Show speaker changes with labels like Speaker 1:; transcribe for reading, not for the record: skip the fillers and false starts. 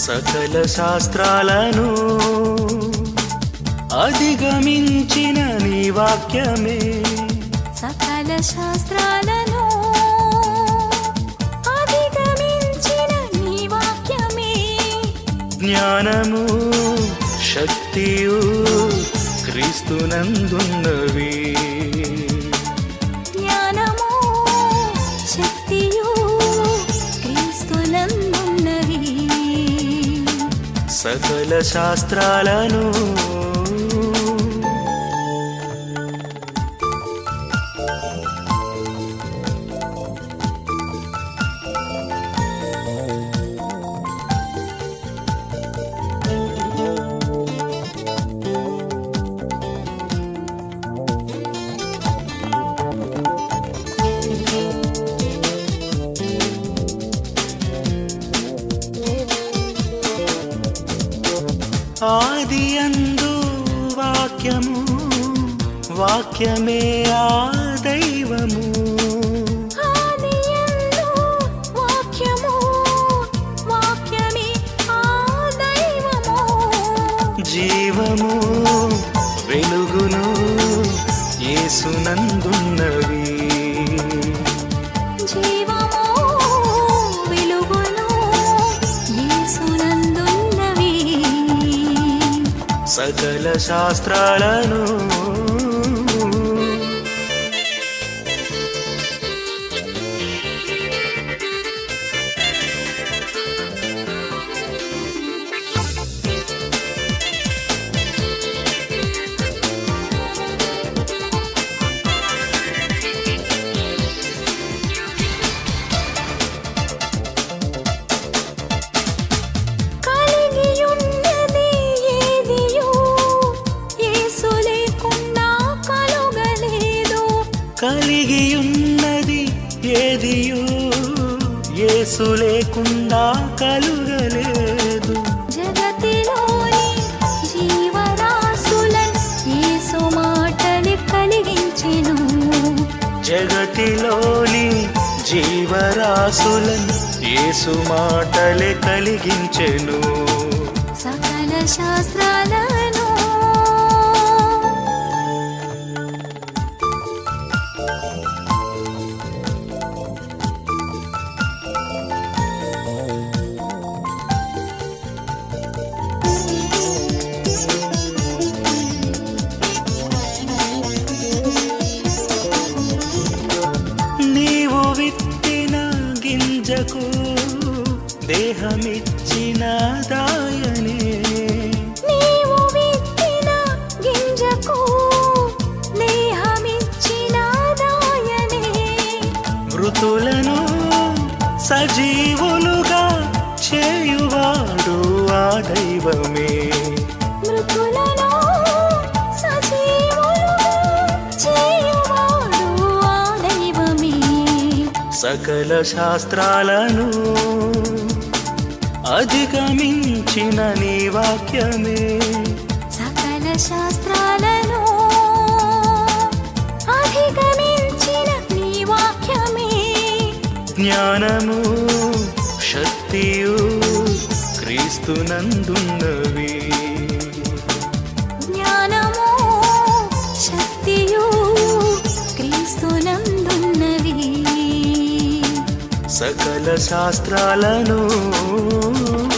Speaker 1: సకల శాస్త్రాలను అధిగమించిన నీ వాక్యమే,
Speaker 2: సకల శాస్త్రాలను అధిగమించిన నీ వాక్యమే,
Speaker 1: జ్ఞానము శక్తియు క్రీస్తునందున్నవి,
Speaker 2: జ్ఞానము శక్తియు క్రీస్తునందున్నవి,
Speaker 1: సకల శాస్త్రాలను ఆదియందు వాక్యము, వాక్యమే ఆ దైవము,
Speaker 2: ఆదియందు వాక్యము, వాక్యమే ఆ దైవము,
Speaker 1: జీవము వెలుగును యేసునందున్నవి,
Speaker 2: జీవము వెలుగును యేసునందున్నవి,
Speaker 1: సకల శాస్త్రాలను
Speaker 2: కలిగియున్నది ఏదియు యేసు లేకుండా కలుగలేదు,
Speaker 1: కలిగియున్నది ఏదియు యేసు లేకుండా కలుగలేదు,
Speaker 2: జగతిలోని జీవరాశులన్ యేసు మాటలు కలిగించెను,
Speaker 1: జగతిలోని జీవరాశులను యేసు మాటలే కలిగించెను,
Speaker 2: సకల శాస్త్రాలను
Speaker 1: నీవు విత్తిన గింజకు దేహమిచ్చిన దాయనే,
Speaker 2: నీవు విత్తిన గింజకు దేహమిచ్చిన దాయనే,
Speaker 1: మృతులను సజీవులుగా చేయువాడు ఆ దైవమే,
Speaker 2: మృతులను సజీవులుగా చేయువాడు ఆ దైవమే,
Speaker 1: సకల శాస్త్రాలను అధిగమించిన నీ వాక్యమే,
Speaker 2: సకల శాస్త్రాలను అధిగమించిన నీ వాక్యమే,
Speaker 1: జ్ఞానము శక్తియు క్రీస్తునందున్నవి,
Speaker 2: జ్ఞానము శక్తియు క్రీస్తునందున్నవి,
Speaker 1: సకల శాస్త్రాలను